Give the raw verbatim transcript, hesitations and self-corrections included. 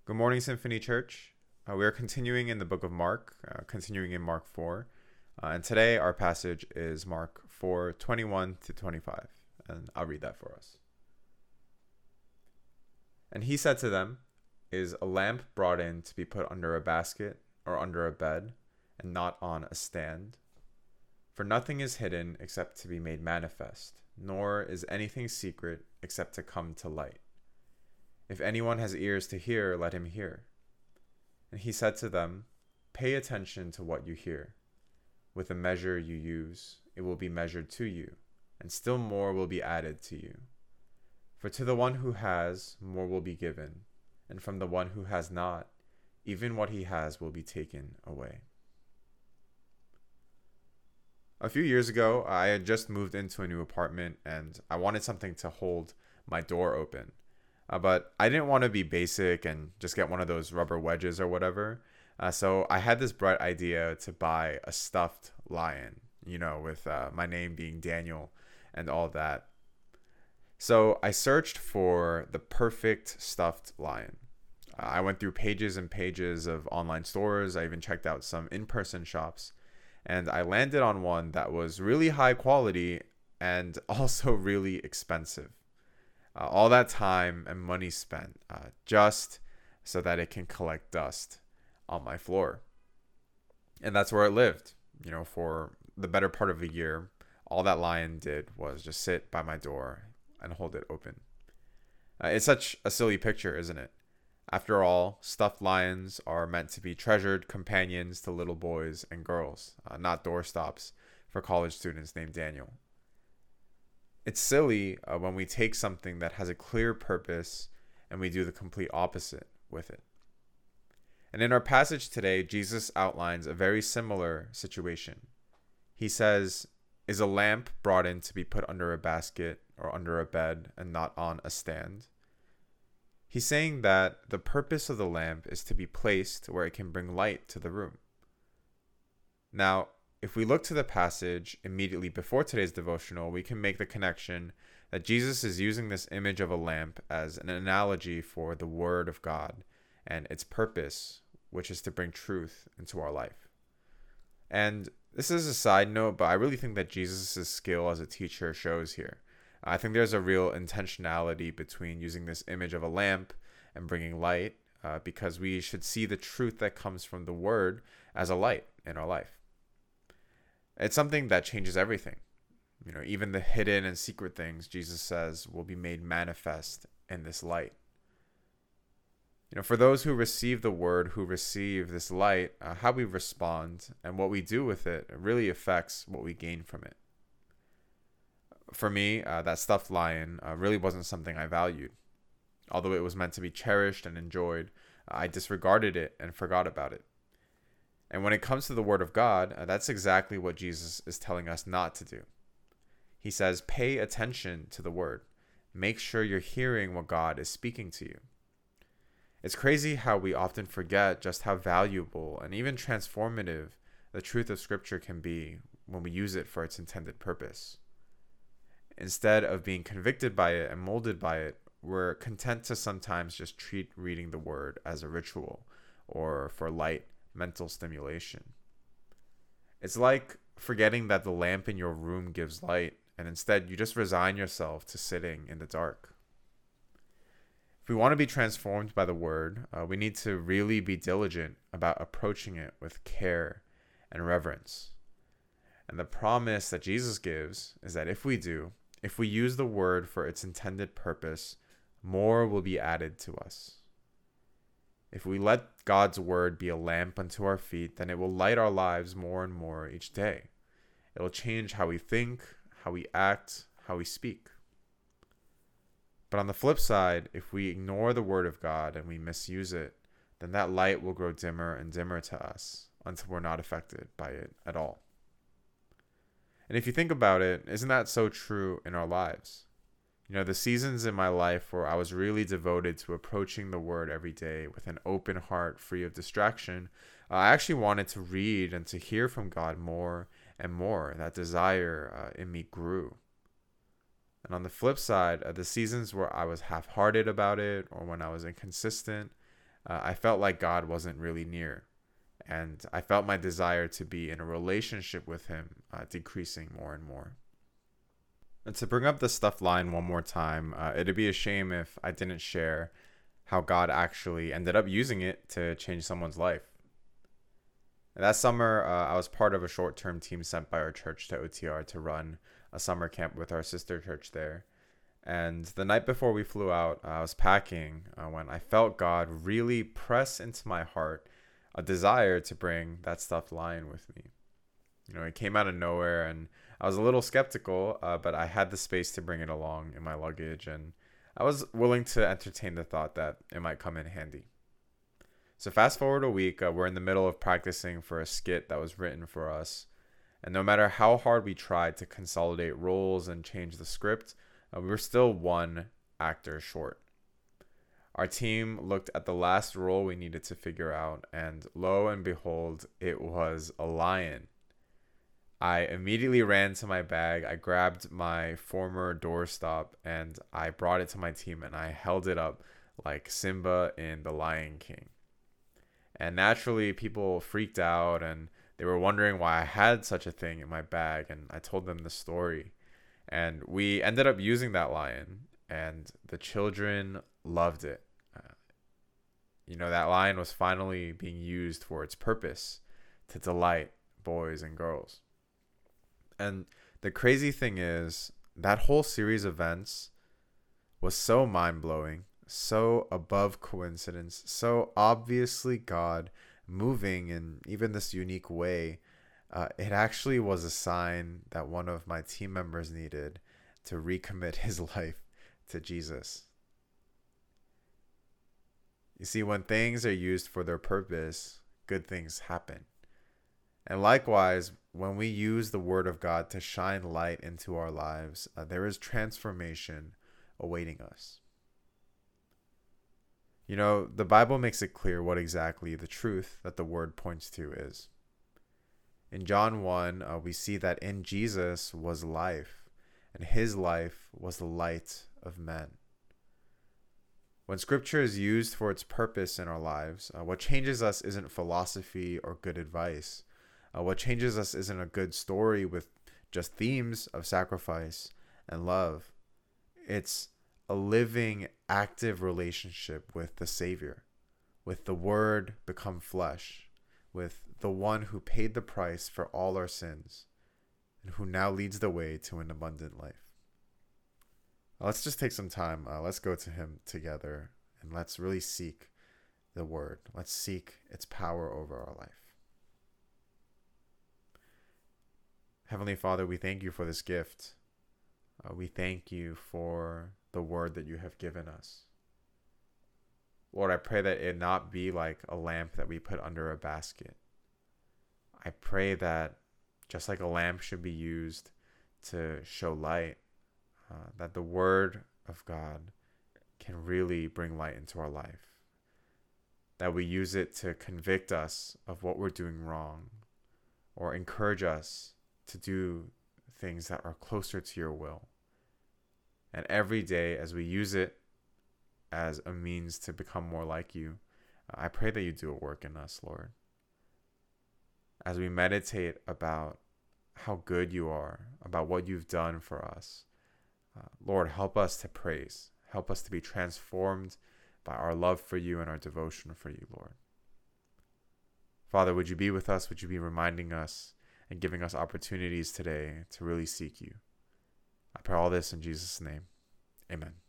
Good morning, Symphony Church. Uh, we are continuing in the book of Mark, uh, continuing in Mark four. Uh, and today our passage is Mark four twenty-one to twenty-five. And I'll read that for us. And he said to them, "Is a lamp brought in to be put under a basket or under a bed, and not on a stand? For nothing is hidden except to be made manifest, nor is anything secret except to come to light. If anyone has ears to hear, let him hear." And he said to them, "Pay attention to what you hear. With the measure you use, it will be measured to you, and still more will be added to you. For to the one who has, more will be given, and from the one who has not, even what he has will be taken away." A few years ago, I had just moved into a new apartment, and I wanted something to hold my door open. Uh, but I didn't want to be basic and just get one of those rubber wedges or whatever. Uh, so I had this bright idea to buy a stuffed lion, you know, with uh, my name being Daniel and all that. So I searched for the perfect stuffed lion. Uh, I went through pages and pages of online stores. I even checked out some in-person shops. And I landed on one that was really high quality and also really expensive. Uh, all that time and money spent uh, just so that it can collect dust on my floor. And that's where it lived. You know, for the better part of a year, all that lion did was just sit by my door and hold it open. Uh, it's such a silly picture, isn't it? After all, stuffed lions are meant to be treasured companions to little boys and girls, uh, not doorstops for college students named Daniel. It's silly uh, when we take something that has a clear purpose and we do the complete opposite with it. And in our passage today, Jesus outlines a very similar situation. He says, "Is a lamp brought in to be put under a basket or under a bed and not on a stand?" He's saying that the purpose of the lamp is to be placed where it can bring light to the room. Now, if we look to the passage immediately before today's devotional, we can make the connection that Jesus is using this image of a lamp as an analogy for the Word of God and its purpose, which is to bring truth into our life. And this is a side note, but I really think that Jesus' skill as a teacher shows here. I think there's a real intentionality between using this image of a lamp and bringing light, uh, because we should see the truth that comes from the Word as a light in our life. It's something that changes everything. You know, even the hidden and secret things, Jesus says, will be made manifest in this light. You know, for those who receive the word, who receive this light, uh, how we respond and what we do with it really affects what we gain from it. For me, uh, that stuffed lion uh, really wasn't something I valued. Although it was meant to be cherished and enjoyed, I disregarded it and forgot about it. And when it comes to the Word of God, uh, that's exactly what Jesus is telling us not to do. He says, pay attention to the Word. Make sure you're hearing what God is speaking to you. It's crazy how we often forget just how valuable and even transformative the truth of Scripture can be when we use it for its intended purpose. Instead of being convicted by it and molded by it, we're content to sometimes just treat reading the Word as a ritual or for light mental stimulation. It's like forgetting that the lamp in your room gives light, and instead you just resign yourself to sitting in the dark. If we want to be transformed by the Word, uh, we need to really be diligent about approaching it with care and reverence. And the promise that Jesus gives is that if we do, if we use the Word for its intended purpose, more will be added to us. If we let God's Word be a lamp unto our feet, then it will light our lives more and more each day. It will change how we think, how we act, how we speak. But on the flip side, if we ignore the Word of God and we misuse it, then that light will grow dimmer and dimmer to us until we're not affected by it at all. And if you think about it, isn't that so true in our lives? You know, the seasons in my life where I was really devoted to approaching the Word every day with an open heart, free of distraction, uh, I actually wanted to read and to hear from God more and more. That desire uh, in me grew. And on the flip side, uh, the seasons where I was half-hearted about it or when I was inconsistent, uh, I felt like God wasn't really near. And I felt my desire to be in a relationship with him uh, decreasing more and more. And to bring up the stuffed lion one more time, uh, it'd be a shame if I didn't share how God actually ended up using it to change someone's life. And that summer, uh, I was part of a short-term team sent by our church to O T R to run a summer camp with our sister church there. And the night before we flew out, uh, I was packing uh, when I felt God really press into my heart a desire to bring that stuffed lion with me. You know, it came out of nowhere, and I was a little skeptical, uh, but I had the space to bring it along in my luggage, and I was willing to entertain the thought that it might come in handy. So fast forward a week, uh, we're in the middle of practicing for a skit that was written for us. And no matter how hard we tried to consolidate roles and change the script, uh, we were still one actor short. Our team looked at the last role we needed to figure out, and lo and behold, it was a lion. I immediately ran to my bag. I grabbed my former doorstop and I brought it to my team, and I held it up like Simba in The Lion King. And naturally, people freaked out and they were wondering why I had such a thing in my bag, and I told them the story. And we ended up using that lion, and the children loved it. Uh, you know, that lion was finally being used for its purpose, to delight boys and girls. And the crazy thing is, that whole series of events was so mind-blowing, so above coincidence, so obviously God moving in even this unique way. Uh, it actually was a sign that one of my team members needed to recommit his life to Jesus. You see, when things are used for their purpose, good things happen. And likewise, when we use the word of God to shine light into our lives, uh, there is transformation awaiting us. You know, the Bible makes it clear what exactly the truth that the word points to is. In John one, uh, we see that in Jesus was life, and his life was the light of men. When scripture is used for its purpose in our lives, uh, what changes us isn't philosophy or good advice. Uh, what changes us isn't a good story with just themes of sacrifice and love. It's a living, active relationship with the Savior, with the Word become flesh, with the one who paid the price for all our sins, and who now leads the way to an abundant life. Let's just take some time. Uh, let's go to him together, and let's really seek the Word. Let's seek its power over our life. Heavenly Father, we thank you for this gift. Uh, we thank you for the word that you have given us. Lord, I pray that it not be like a lamp that we put under a basket. I pray that just like a lamp should be used to show light, uh, that the word of God can really bring light into our life. That we use it to convict us of what we're doing wrong, or encourage us to do things that are closer to your will. And every day as we use it as a means to become more like you, I pray that you do a work in us, Lord. As we meditate about how good you are, about what you've done for us, uh, Lord, help us to praise. Help us to be transformed by our love for you and our devotion for you, Lord. Father, would you be with us? Would you be reminding us and giving us opportunities today to really seek you? I pray all this in Jesus' name. Amen.